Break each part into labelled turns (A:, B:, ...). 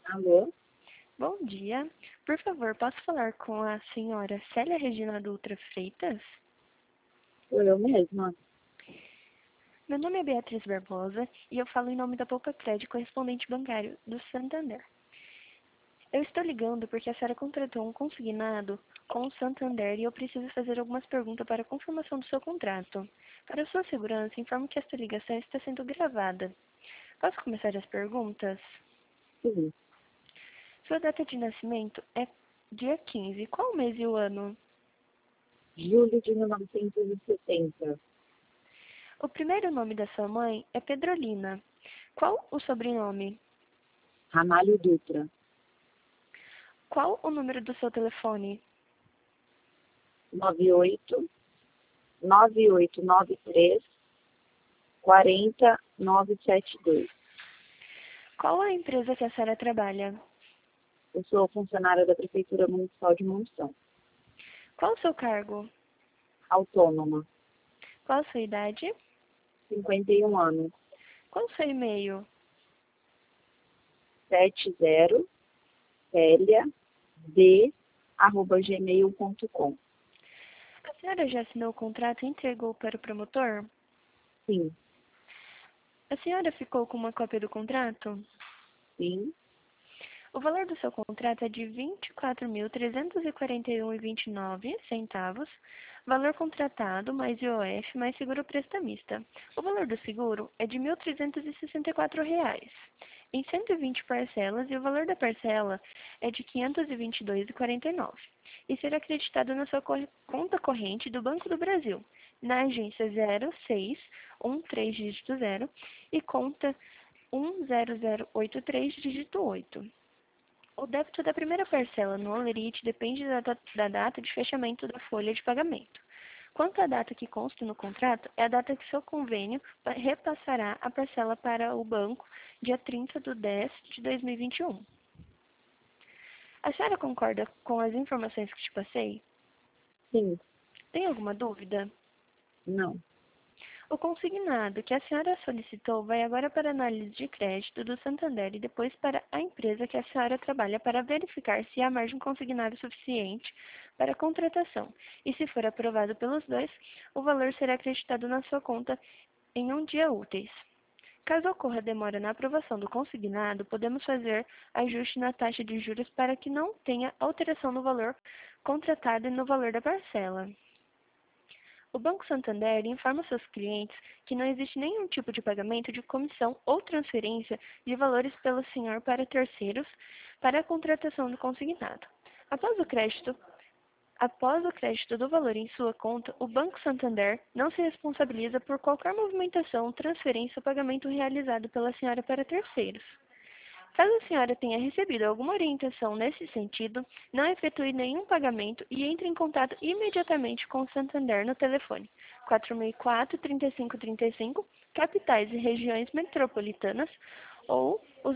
A: Alô?
B: Bom dia. Por favor, posso falar com a senhora Célia Regina Dutra Freitas?
A: Sou eu mesma.
B: Meu nome é Beatriz Barbosa e eu falo em nome da Poupa Crédito Correspondente Bancário do Santander. Eu estou ligando porque a senhora contratou um consignado com o Santander e eu preciso fazer algumas perguntas para a confirmação do seu contrato. Para sua segurança, informo que esta ligação está sendo gravada. Posso começar as perguntas?
A: Sim.
B: Sua data de nascimento é dia 15. Qual o mês e o ano?
A: Julho de 1970.
B: O primeiro nome da sua mãe é Pedrolina. Qual o sobrenome?
A: Ramalho Dutra.
B: Qual o número do seu telefone?
A: 98 9893 40972.
B: Qual a empresa que a senhora trabalha?
A: Eu sou funcionária da Prefeitura Municipal de Monção.
B: Qual o seu cargo?
A: Autônoma.
B: Qual a sua idade?
A: 51 anos.
B: Qual o seu e-mail?
A: 70 celiad@gmail.com.
B: A senhora já assinou o contrato e entregou para o promotor?
A: Sim.
B: A senhora ficou com uma cópia do contrato?
A: Sim.
B: O valor do seu contrato é de R$ 24.341,29, valor contratado mais IOF mais seguro prestamista. O valor do seguro é de R$ 1.364, em 120 parcelas, e o valor da parcela é de R$ 522,49, e será acreditado na sua conta corrente do Banco do Brasil, na agência 0613 dígito 0 e conta 10083 dígito 8. O débito da primeira parcela no Olerite depende da data de fechamento da folha de pagamento. Quanto à data que consta no contrato, é a data que seu convênio repassará a parcela para o banco, dia 30/10/2021. A senhora concorda com as informações que te passei?
A: Sim.
B: Tem alguma dúvida?
A: Não.
B: O consignado que a senhora solicitou vai agora para a análise de crédito do Santander e depois para a empresa que a senhora trabalha para verificar se há margem consignável suficiente para a contratação. E se for aprovado pelos dois, o valor será acreditado na sua conta em um dia úteis. Caso ocorra demora na aprovação do consignado, podemos fazer ajuste na taxa de juros para que não tenha alteração no valor contratado e no valor da parcela. O Banco Santander informa seus clientes que não existe nenhum tipo de pagamento de comissão ou transferência de valores pelo senhor para terceiros para a contratação do consignado. Após o crédito do valor em sua conta, o Banco Santander não se responsabiliza por qualquer movimentação, transferência ou pagamento realizado pela senhora para terceiros. Caso a senhora tenha recebido alguma orientação nesse sentido, não efetue nenhum pagamento e entre em contato imediatamente com o Santander no telefone 4004-3535, capitais e regiões metropolitanas, ou o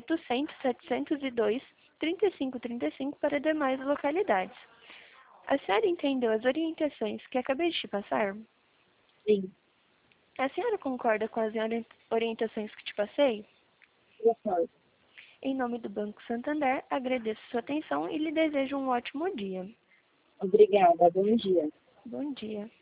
B: 0800-702-3535 para demais localidades. A senhora entendeu as orientações que acabei de te passar?
A: Sim.
B: A senhora concorda com as orientações que te passei?
A: Concordo.
B: Em nome do Banco Santander, agradeço sua atenção e lhe desejo um ótimo dia.
A: Obrigada. Bom dia.
B: Bom dia.